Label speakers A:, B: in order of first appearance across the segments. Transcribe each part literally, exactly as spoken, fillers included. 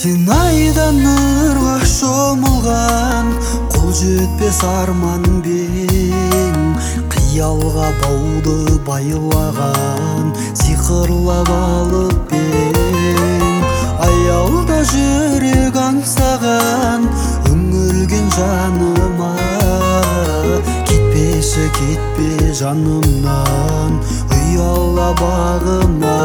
A: Синайдан нұрға шомылған қол жетпес арман бең, қиялға бауды байлаған сиқырлап алып бең. Аялда жүрек аңсаған үңілген жаныма, кетпеші кетпе жанымнан ұяла бағыма.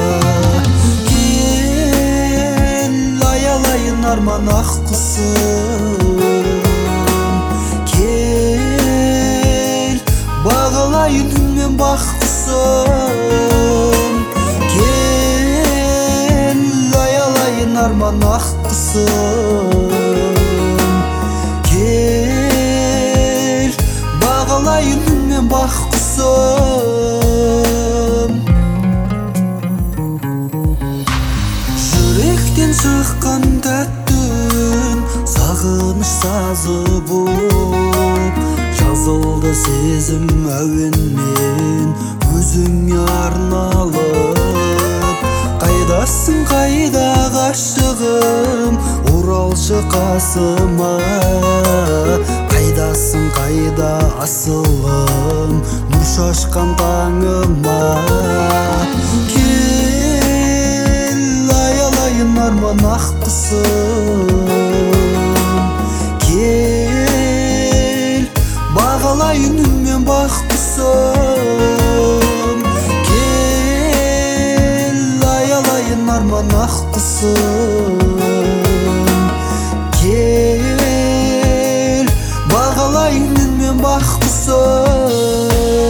A: Арман ақ құсым, кел бағалайын үнмен бақ құсым. Кел аялайын арман ақ құсым, кел бағалайын үнмен бақ құсым. Жүректен шыққан тәтті үн сағыныш сазы боп, жазылды сезім әуенмен өзіңе арналып. Қайдасың қайда ғашығым, оралшы қасыма. Қайдасың қайда асылым, нұр шашқан таңыма. Арман ақ құсым, кел бағалайын үнмен бақ құсым. Кел аялайын арман ақ құсым, кел бағалайын үнмен бақ құсым.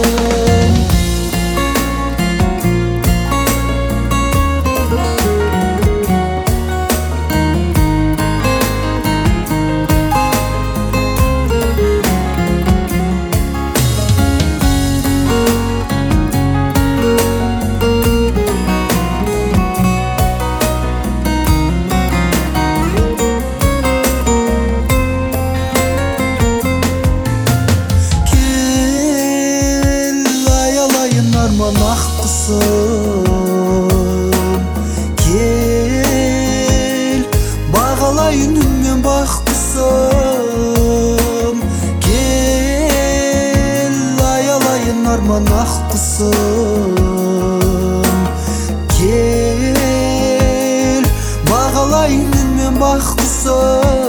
A: Арман ақ құсым, кел бағалайын үнмен бақ құсым. Кел аялайын арман ақ құсым, кел бағалайын үнмен бақ құсым.